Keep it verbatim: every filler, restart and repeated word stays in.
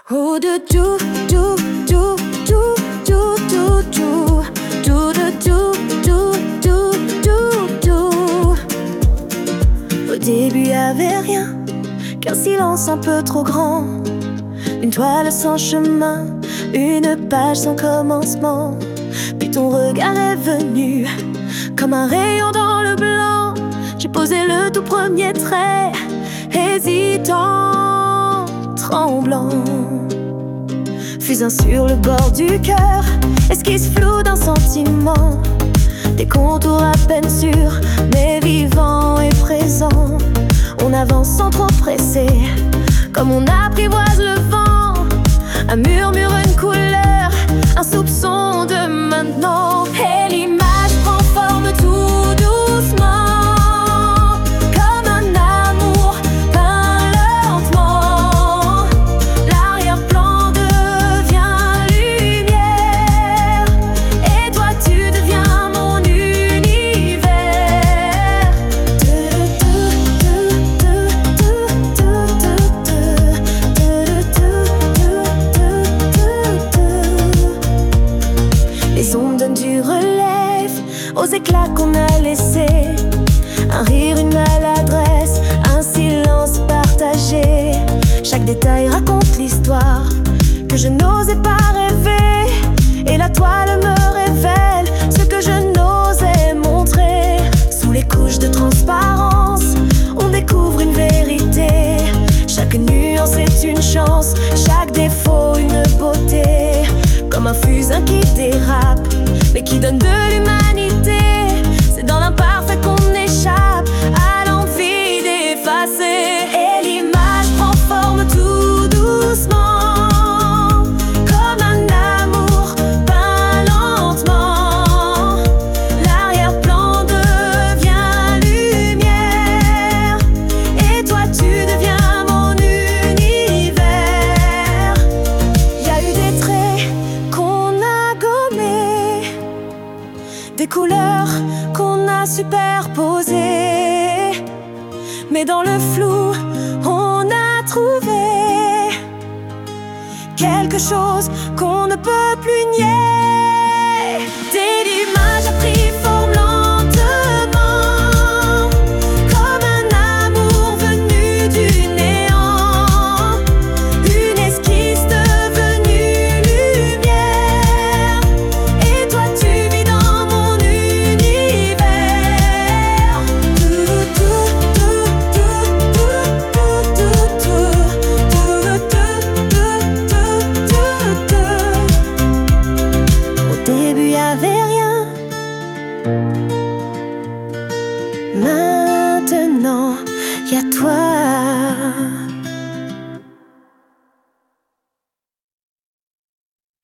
Oh de tout, tout, tout, tout, tout, tout, tout, tout, de tout, tout, tout, tout, tout. Au début y'avait rien, qu'un silence un peu trop grand, une toile sans chemin, une page sans commencement. Puis ton regard est venu comme un rayon dans le blanc. J'ai posé le tout premier trait, hésitant, tremblant. Fusain sur le bord du cœur, esquisse floue d'un sentiment, des contours à peine sûrs, mais vivants et présents. On avance sans trop presser, comme on apprivoise le vent. Un murmure, une couleur, un soupçon de maintenant. Et l'image prend forme tout doucement, comme un amour peint lentement. L'arrière-plan devient lumière, et toi tu deviens mon univers. Les ondes donnent du relève aux éclats qu'on a laissés, un rire, une maladresse, un silence partagé. Chaque détail raconte l'histoire que je n'osais pas rêver, et la toile me révèle ce que je n'osais montrer. Sous les couches de transparence, on découvre une vérité. Chaque nuance est une chance, chaque défaut une beauté. Comme un fusain qui dérape, mais qui donne de l'humanité. C'est dans l'imparfait qu'on échappe à l'envie d'effacer. Et l'image prend forme tout doucement, comme un amour peint lentement. L'arrière-plan devient lumière, et toi tu deviens mon univers. Y a eu des traits qu'on a gommés, des couleurs qu'on a superposées, mais dans le flou, on a trouvé quelque chose qu'on ne peut plus nier. Dès l'image a pris forme lentement, comme un amour venu du néant, une esquisse devenue lumière, et toi tu vis dans mon univers. Tout, tout, tout, tout, tout, tout, tout, tout, tout, tout, tout. Au début y'avait rien, maintenant y a toi.